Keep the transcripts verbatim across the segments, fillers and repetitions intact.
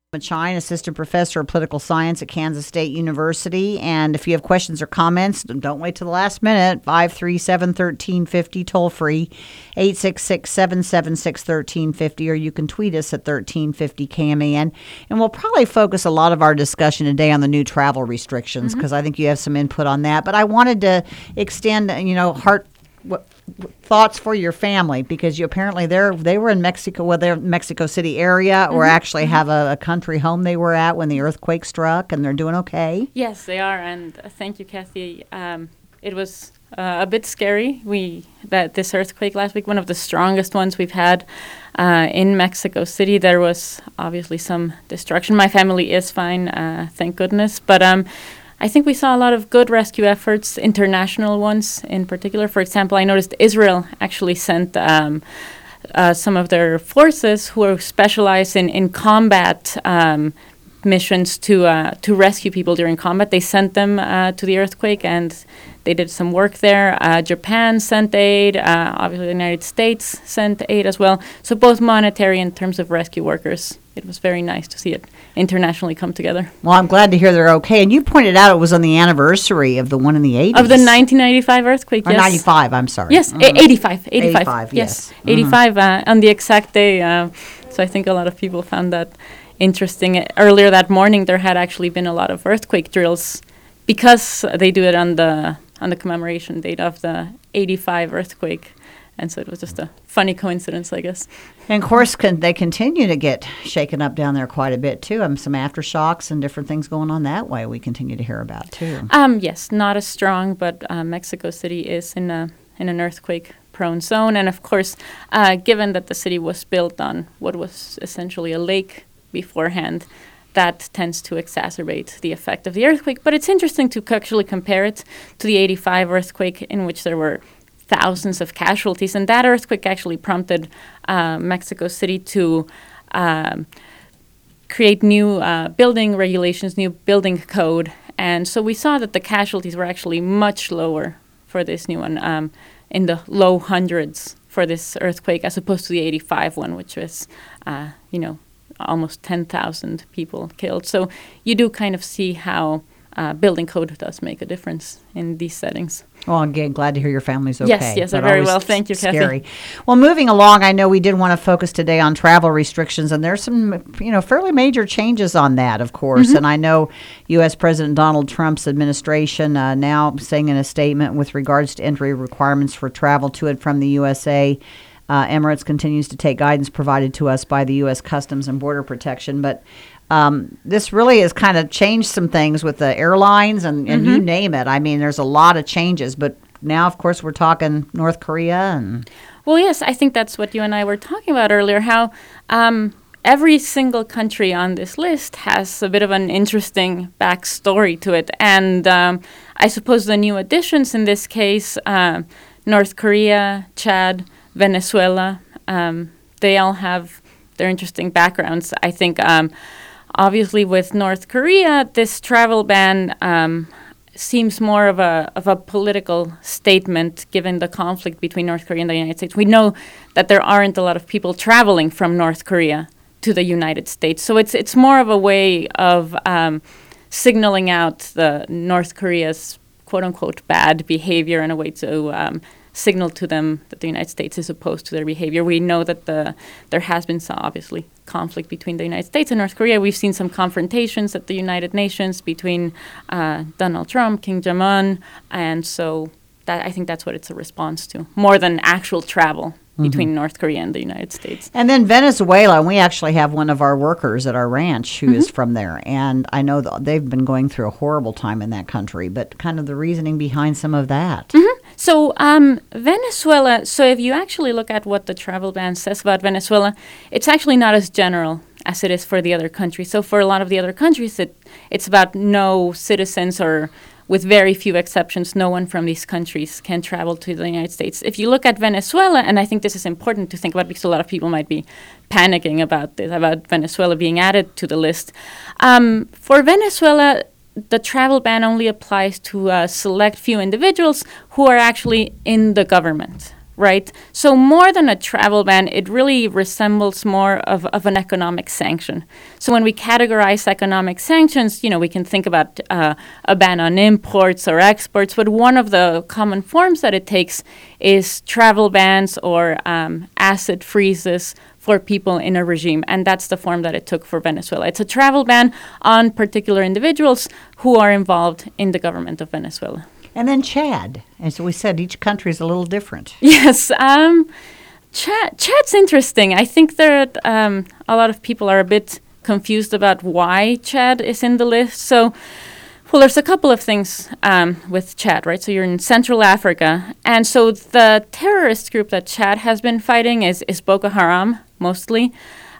Chine, assistant professor of political science at Kansas State University. And if you have questions or comments, don't wait till the last minute. five three seven, one three five zero, toll free, eight six six, seven seven six, one three five zero, or you can tweet us at thirteen fifty K M A N. And we'll probably focus a lot of our discussion today on the new travel restrictions because mm-hmm. I think you have some input on that. But I wanted to extend, you know, heart. What, thoughts for your family, because you apparently they're they were in Mexico, well, they're Mexico City area, or mm-hmm. actually mm-hmm. have a, a country home they were at when the earthquake struck, and they're doing okay. Yes, they are, and uh, thank you, Kathy. Um, it was uh, a bit scary. We that this earthquake last week, one of the strongest ones we've had uh, in Mexico City. There was obviously some destruction. My family is fine, uh, thank goodness, but um. I think we saw a lot of good rescue efforts, international ones in particular. For example, I noticed Israel actually sent um, uh, some of their forces who are specialized in, in combat um, missions to uh, to rescue people during combat. They sent them uh, to the earthquake, and they did some work there. Uh, Japan sent aid. Uh, obviously, the United States sent aid as well. So both monetary in terms of rescue workers. It was very nice to see it internationally come together. Well, I'm glad to hear they're okay. And you pointed out it was on the anniversary of the one in the eighties. Of the nineteen ninety-five earthquake, or yes. ninety-five, I'm sorry. Yes, uh-huh. a- eighty-five, eighty-five. eighty-five, yes. yes. eighty-five uh, on the exact day. Uh, so I think a lot of people found that interesting. Earlier that morning, there had actually been a lot of earthquake drills because they do it on the on the commemoration date of the eighty-five earthquake. And so it was just a funny coincidence, I guess. And, of course, con- they continue to get shaken up down there quite a bit, too. Um, some aftershocks and different things going on that way we continue to hear about, too. Um, yes, not as strong, but uh, Mexico City is in a in an earthquake-prone zone. And, of course, uh, given that the city was built on what was essentially a lake beforehand, that tends to exacerbate the effect of the earthquake. But it's interesting to actually compare it to the eighty-five earthquake, in which there were thousands of casualties, and that earthquake actually prompted uh, Mexico City to um, create new uh, building regulations, new building code, and so we saw that the casualties were actually much lower for this new one, um, in the low hundreds for this earthquake, as opposed to the eighty-five one, which was, uh, you know, almost ten thousand people killed. So you do kind of see how Uh, building code does make a difference in these settings. Well, again, glad to hear your family's okay. Yes, yes, very well. Thank you, scary. Kathy. Well, moving along, I know we did want to focus today on travel restrictions, and there's some, you know, fairly major changes on that, of course. Mm-hmm. And I know U S President Donald Trump's administration uh, now saying in a statement with regards to entry requirements for travel to and from the U S A, uh, Emirates continues to take guidance provided to us by the U S Customs and Border Protection, but Um, this really has kind of changed some things with the airlines and, and mm-hmm. you name it. I mean, there's a lot of changes, but now, of course, we're talking North Korea. and. Well, yes, I think that's what you and I were talking about earlier, how um, every single country on this list has a bit of an interesting backstory to it. And um, I suppose the new additions in this case, uh, North Korea, Chad, Venezuela, um, they all have their interesting backgrounds. I think um, obviously with North Korea, this travel ban um, seems more of a of a political statement given the conflict between North Korea and the United States. We know that there aren't a lot of people traveling from North Korea to the United States. So it's it's more of a way of um, signaling out the North Korea's quote-unquote bad behavior and a way to um, signal to them that the United States is opposed to their behavior. We know that the there has been some, obviously, conflict between the United States and North Korea. We've seen some confrontations at the United Nations between uh, Donald Trump, Kim Jong-un, and so that I think that's what it's a response to, more than actual travel between mm-hmm. North Korea and the United States. And then Venezuela, and we actually have one of our workers at our ranch who mm-hmm. is from there, and I know that they've been going through a horrible time in that country, but kind of the reasoning behind some of that. Mm-hmm. So um, Venezuela, so if you actually look at what the travel ban says about Venezuela, it's actually not as general as it is for the other countries. So for a lot of the other countries, it it's about no citizens or, with very few exceptions, no one from these countries can travel to the United States. If you look at Venezuela, and I think this is important to think about because a lot of people might be panicking about this, about Venezuela being added to the list. Um, for Venezuela, the travel ban only applies to a select few individuals who are actually in the government. right? So more than a travel ban, it really resembles more of, of an economic sanction. So when we categorize economic sanctions, you know, we can think about uh, a ban on imports or exports, but one of the common forms that it takes is travel bans or um, asset freezes for people in a regime, and that's the form that it took for Venezuela. It's a travel ban on particular individuals who are involved in the government of Venezuela. And then Chad. As we said, each country is a little different. Yes, um, Chad, Chad's interesting. I think that um, a lot of people are a bit confused about why Chad is in the list. So, well, there's a couple of things um, with Chad, right? So you're in Central Africa, and so the terrorist group that Chad has been fighting is, is Boko Haram, mostly.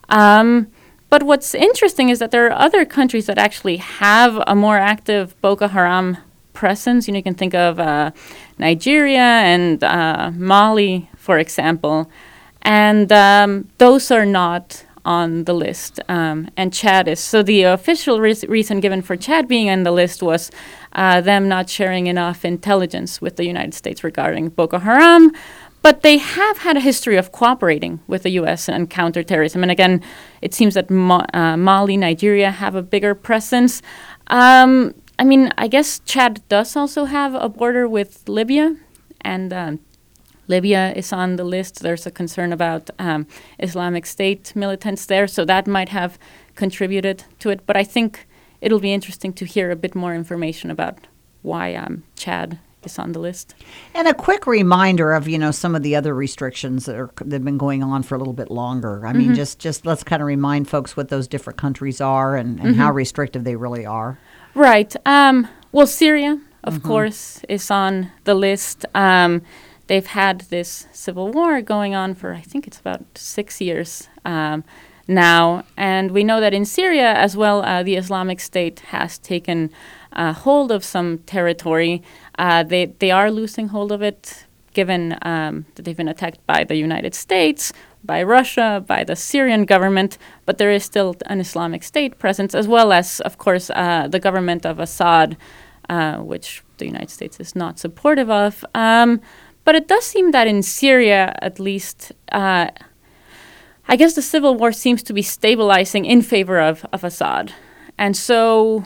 Um, but what's interesting is that there are other countries that actually have a more active Boko Haram presence. You know, you can think of uh, Nigeria and uh, Mali, for example, and um, those are not on the list, um, and Chad is. So the official re- reason given for Chad being on the list was uh, them not sharing enough intelligence with the United States regarding Boko Haram, but they have had a history of cooperating with the U S on counterterrorism. And again, it seems that Ma- uh, Mali, Nigeria have a bigger presence. Um, I mean, I guess Chad does also have a border with Libya, and um, Libya is on the list. There's a concern about um, Islamic State militants there, so that might have contributed to it. But I think it'll be interesting to hear a bit more information about why um, Chad is on the list. And a quick reminder of, you know, some of the other restrictions that are that have been going on for a little bit longer. I mm-hmm. mean, just, just let's kind of remind folks what those different countries are and, and mm-hmm. how restrictive they really are. Right. Um, well, Syria, of mm-hmm. course, is on the list. Um, They've had this civil war going on for, I think it's about six years um, now. And we know that in Syria as well, uh, the Islamic State has taken uh, hold of some territory. Uh, they, they are losing hold of it, given um, that they've been attacked by the United States, by Russia, by the Syrian government. But there is still an Islamic State presence, as well as, of course, uh, the government of Assad, uh, which the United States is not supportive of. Um, But it does seem that in Syria, at least, uh, I guess the civil war seems to be stabilizing in favor of, of Assad. And so,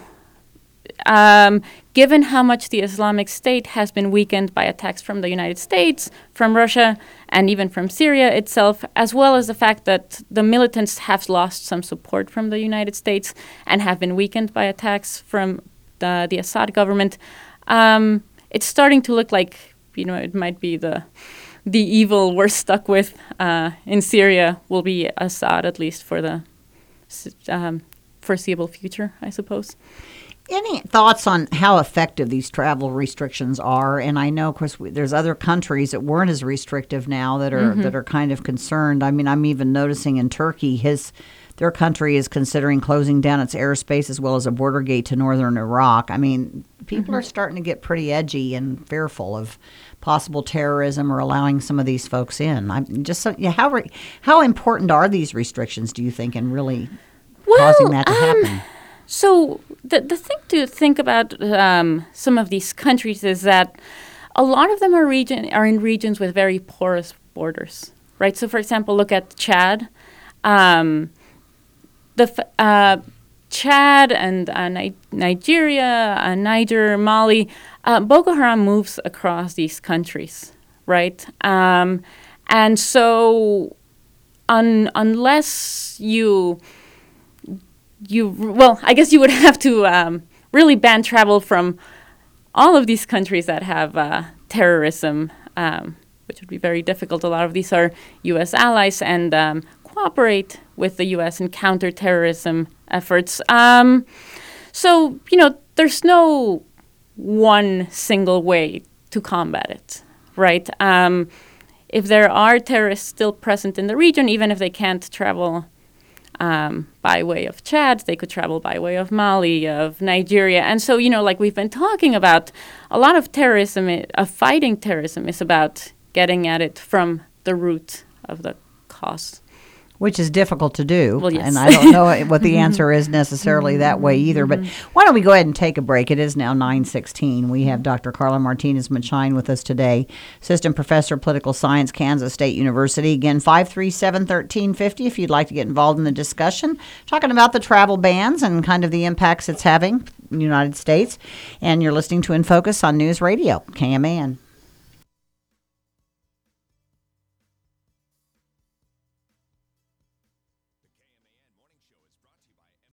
um, given how much the Islamic State has been weakened by attacks from the United States, from Russia, and even from Syria itself, as well as the fact that the militants have lost some support from the United States and have been weakened by attacks from the, the Assad government, um, it's starting to look like, you know, it might be the the evil we're stuck with uh, in Syria will be Assad, at least for the um, foreseeable future, I suppose. Any thoughts on how effective these travel restrictions are? And I know, of course, we, there's other countries that weren't as restrictive now that are mm-hmm. that are kind of concerned. I mean, I'm even noticing in Turkey, his their country is considering closing down its airspace as well as a border gate to northern Iraq. I mean, people mm-hmm. are starting to get pretty edgy and fearful of possible terrorism or allowing some of these folks in. I'm just so, yeah. How re, how important are these restrictions, do you think, in really well, causing that to um, happen? So the the thing to think about um, some of these countries is that a lot of them are region are in regions with very porous borders, right? So, for example, look at Chad. Um, the uh, Chad and uh, Ni- Nigeria, uh, Niger, Mali, uh, Boko Haram moves across these countries, right? Um, and so, un- unless you you well, I guess you would have to um, really ban travel from all of these countries that have uh, terrorism, um, which would be very difficult. A lot of these are U S allies and um, cooperate with the U S in counterterrorism efforts. Um, so, you know, there's no one single way to combat it, right? Um, if there are terrorists still present in the region, even if they can't travel Um, by way of Chad, they could travel by way of Mali, of Nigeria. And so, you know, like we've been talking about, a lot of terrorism, I- of fighting terrorism is about getting at it from the root of the cause, Which is difficult to do. Well, yes. And I don't know what the answer is necessarily that way either. But why don't we go ahead and take a break? It is now nine sixteen. We have Doctor Carla Martinez-Machine with us today, Assistant Professor of Political Science, Kansas State University. Again, five three seven, one three five zero if you'd like to get involved in the discussion, talking about the travel bans and kind of the impacts it's having in the United States. And you're listening to In Focus on News Radio, K M A N.